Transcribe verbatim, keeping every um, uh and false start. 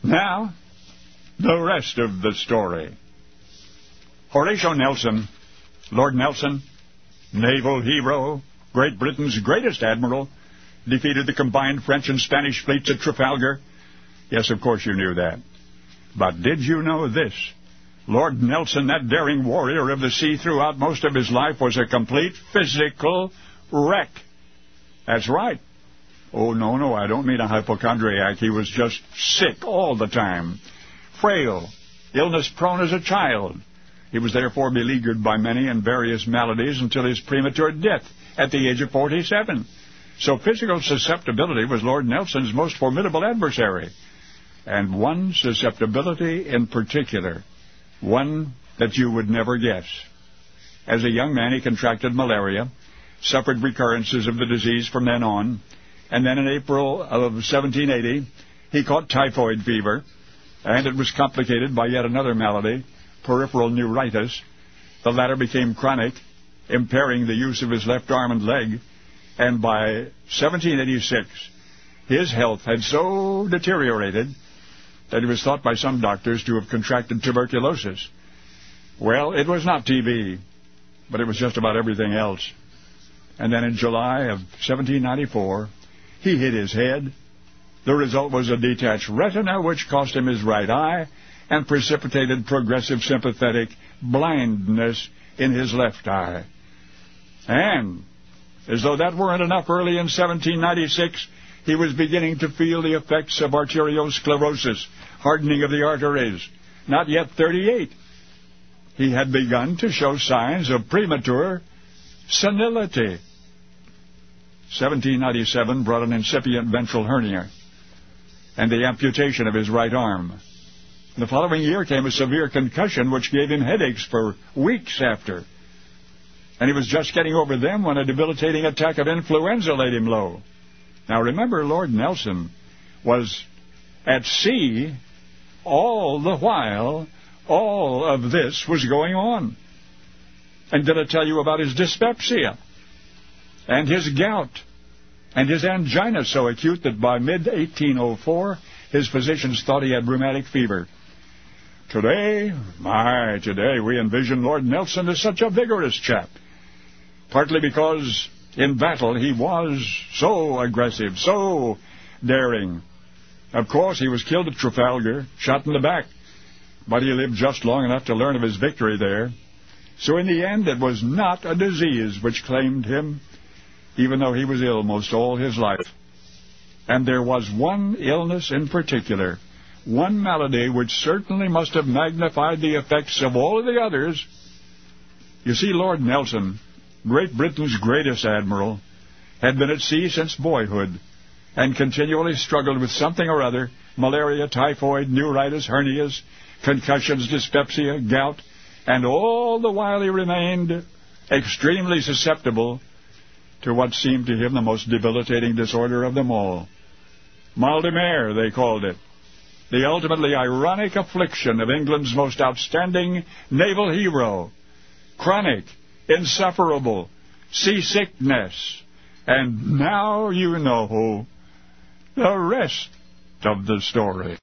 Now, the rest of the story. Horatio Nelson, Lord Nelson, naval hero, Great Britain's greatest admiral, defeated the combined French and Spanish fleets at Trafalgar. Yes, of course you knew that. But did you know this? Lord Nelson, that daring warrior of the sea throughout most of his life, was a complete physical wreck. That's right. Oh, no, no, I don't mean a hypochondriac. He was just sick all the time. Frail, illness-prone as a child. He was therefore beleaguered by many and various maladies until his premature death at the age of forty-seven. So physical susceptibility was Lord Nelson's most formidable adversary. And one susceptibility in particular, one that you would never guess. As a young man, he contracted malaria, suffered recurrences of the disease from then on, and then in April of seventeen eighty, he caught typhoid fever, and it was complicated by yet another malady, peripheral neuritis. The latter became chronic, impairing the use of his left arm and leg, and by seventeen eighty-six, his health had so deteriorated that he was thought by some doctors to have contracted tuberculosis. Well, it was not T B, but it was just about everything else. And then in July of seventeen ninety-four, he hit his head. The result was a detached retina, which cost him his right eye and precipitated progressive sympathetic blindness in his left eye. And, as though that weren't enough, early in seventeen ninety-six, he was beginning to feel the effects of arteriosclerosis, hardening of the arteries. Not yet thirty-eight. He had begun to show signs of premature senility. seventeen ninety-seven brought an incipient ventral hernia and the amputation of his right arm. The following year came a severe concussion which gave him headaches for weeks after. And he was just getting over them when a debilitating attack of influenza laid him low. Now remember, Lord Nelson was at sea all the while all of this was going on. And did I tell you about his dyspepsia and his gout and his angina, so acute that by mid eighteen oh four his physicians thought he had rheumatic fever. Today, my, today we envision Lord Nelson as such a vigorous chap, partly because in battle he was so aggressive, so daring. Of course, he was killed at Trafalgar, shot in the back, but he lived just long enough to learn of his victory there. So in the end, it was not a disease which claimed him, even though he was ill most all his life. And there was one illness in particular, one malady which certainly must have magnified the effects of all of the others. You see, Lord Nelson, Great Britain's greatest admiral, had been at sea since boyhood and continually struggled with something or other, malaria, typhoid, neuritis, hernias, concussions, dyspepsia, gout, and all the while he remained extremely susceptible to what seemed to him the most debilitating disorder of them all. Mal de mer, they called it. The ultimately ironic affliction of England's most outstanding naval hero. Chronic, insufferable, seasickness. And now you know the rest of the story.